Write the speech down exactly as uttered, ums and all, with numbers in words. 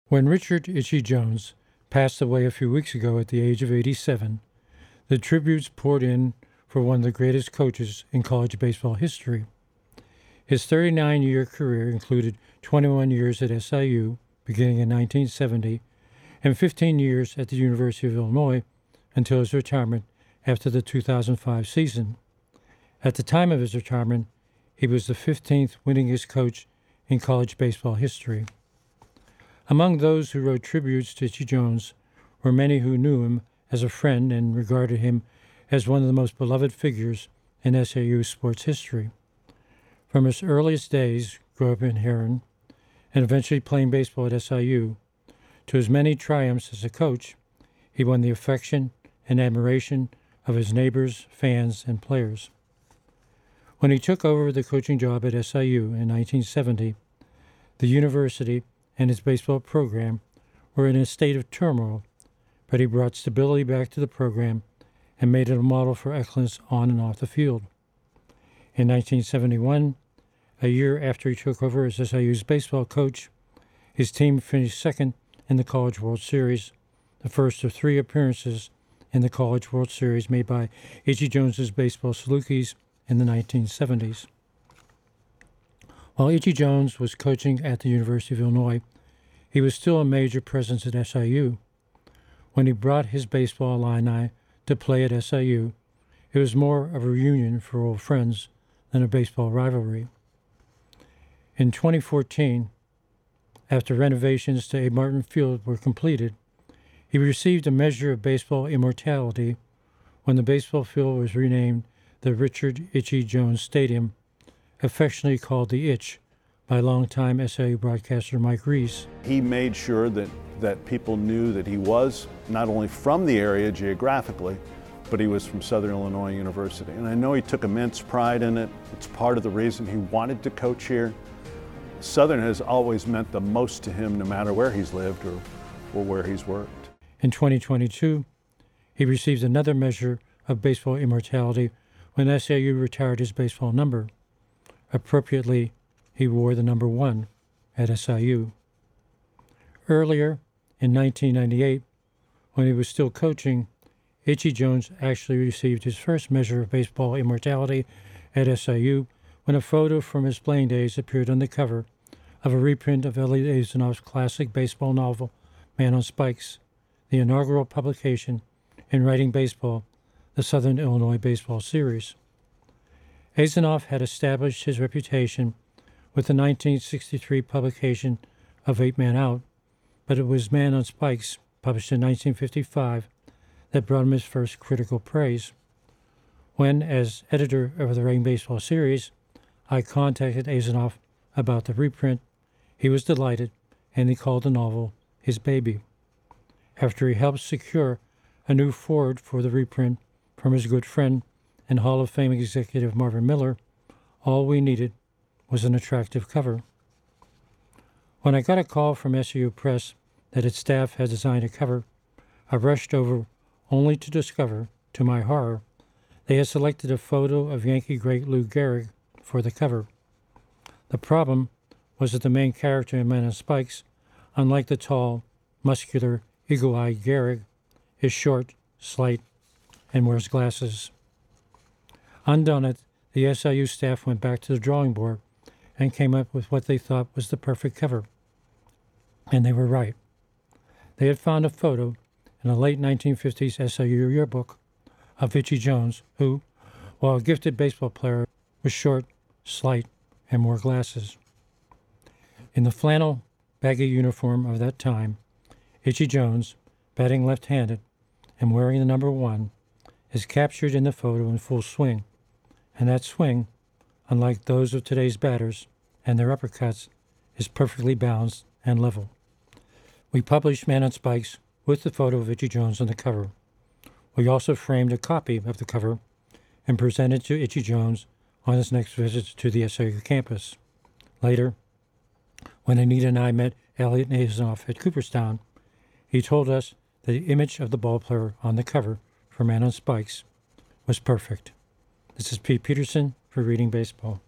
When Richard Itchy Jones passed away a few weeks ago at the age of eighty-seven, the tributes poured in for one of the greatest coaches in college baseball history. His thirty-nine-year career included twenty-one years at S I U, beginning in nineteen seventy, and fifteen years at the University of Illinois until his retirement after the two thousand five season. At the time of his retirement, he was the fifteenth winningest coach in college baseball history. Among those who wrote tributes to Itchy Jones were many who knew him as a friend and regarded him as one of the most beloved figures in S I U sports history. From his earliest days, growing up in Heron, and eventually playing baseball at S I U, to his many triumphs as a coach, he won the affection and admiration of his neighbors, fans, and players. When he took over the coaching job at S I U in nineteen seventy, the university and its baseball program were in a state of turmoil, but he brought stability back to the program and made it a model for excellence on and off the field. In nineteen seventy-one, a year after he took over as S I U's baseball coach, his team finished second in the College World Series, the first of three appearances in the College World Series made by Itchy Jones's baseball Salukis in the nineteen seventies. While Itchy Jones was coaching at the University of Illinois, he was still a major presence at S I U. When he brought his baseball Illini to play at S I U, it was more of a reunion for old friends than a baseball rivalry. In twenty fourteen, after renovations to Abe Martin Field were completed, he received a measure of baseball immortality when the baseball field was renamed the Richard Itchy Jones Stadium, affectionately called the Itch by longtime S I U broadcaster Mike Reese. He made sure that, that people knew that he was not only from the area geographically, but he was from Southern Illinois University. And I know he took immense pride in it. It's part of the reason he wanted to coach here. Southern has always meant the most to him no matter where he's lived or, or where he's worked. In twenty twenty-two, he received another measure of baseball immortality when S I U retired his baseball number. Appropriately, he wore the number one at S I U. Earlier, in nineteen ninety-eight, when he was still coaching, Itchy Jones actually received his first measure of baseball immortality at S I U when a photo from his playing days appeared on the cover of a reprint of Elliot Azanoff's classic baseball novel, Man on Spikes, the inaugural publication in Writing Baseball, the Southern Illinois Baseball Series. Azanoff had established his reputation with the nineteen sixty-three publication of Eight Man Out, but it was Man on Spikes, published in nineteen fifty-five, that brought him his first critical praise. When, as editor of the Writing Baseball series, I contacted Azanoff about the reprint, he was delighted, and he called the novel his baby. After he helped secure a new foreword for the reprint from his good friend and Hall of Fame executive Marvin Miller, all we needed was an attractive cover. When I got a call from S I U Press that its staff had designed a cover, I rushed over only to discover, to my horror, they had selected a photo of Yankee great Lou Gehrig for the cover. The problem was that the main character in Man on Spikes, unlike the tall, muscular, eagle-eyed Gehrig, is short, slight, and wears glasses. Undaunted, the S I U staff went back to the drawing board and came up with what they thought was the perfect cover. And they were right. They had found a photo in a late nineteen fifties S I U yearbook of Itchy Jones, who, while a gifted baseball player, was short, slight, and wore glasses. In the flannel, baggy uniform of that time, Itchy Jones, batting left-handed and wearing the number one, is captured in the photo in full swing, and that swing, unlike those of today's batters and their uppercuts, is perfectly balanced and level. We published Man on Spikes with the photo of Itchy Jones on the cover. We also framed a copy of the cover and presented to Itchy Jones on his next visit to the S I U campus. Later, when Anita and I met Elliot Azanoff at Cooperstown, he told us that the image of the ballplayer on the cover for Man on Spikes was perfect. This is Pete Peterson for Reading Baseball.